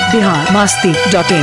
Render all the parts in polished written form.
biharmasti.in।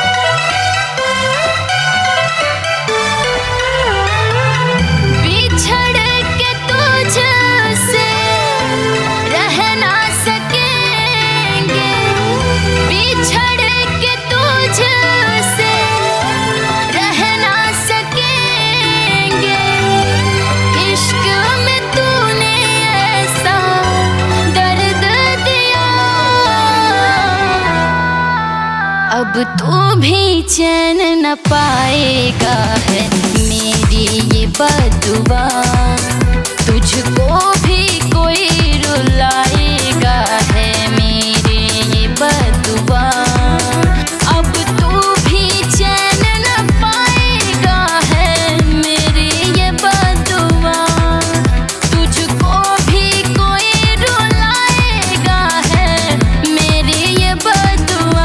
अब तू भी चैन न पाएगा है मेरी ये बदुआ, तुझको भी कोई रुलाएगा है मेरी ये बदुआ। अब तू भी चैन न पाएगा है मेरी ये बदुआ, तुझको भी कोई रुलाएगा है मेरी ये बदुआ।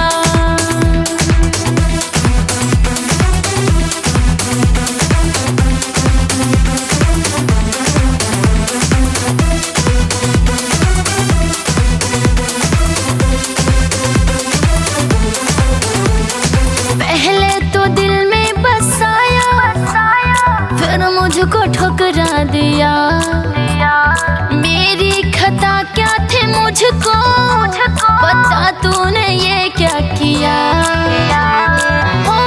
पहले तो दिल में बसाया, फिर मुझको ठुकरा दिया। मेरी खता क्या थी मुझको पता, तूने ये क्या किया। हो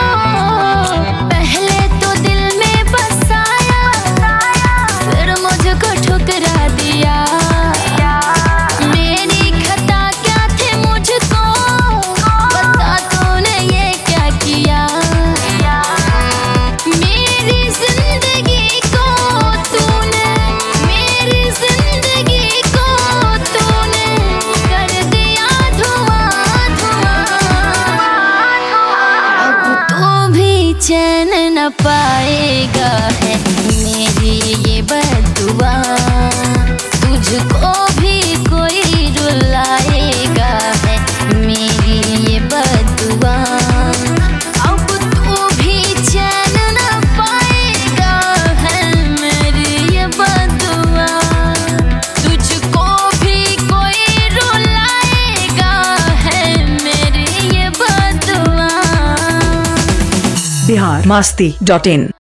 पहले तो दिल में बसाया, फिर मुझको ठुकरा दिया। मेरी खता क्या थी मुझको पता, तूने ये क्या किया। मेरी जिंदगी को तूने, मेरी जिंदगी को तूने कर दिया धुआं धुआं। अब तू भी चैन न पाएगा है मेरी ये बदुआ, तुझको भी कोई रुलाएगा है मेरी ये बदुआ। अब तू भी चैन न पाएगा है मेरी ये बदुआ, तुझको भी कोई रुलाएगा है मेरी ये बदुआ। biharmasti.in।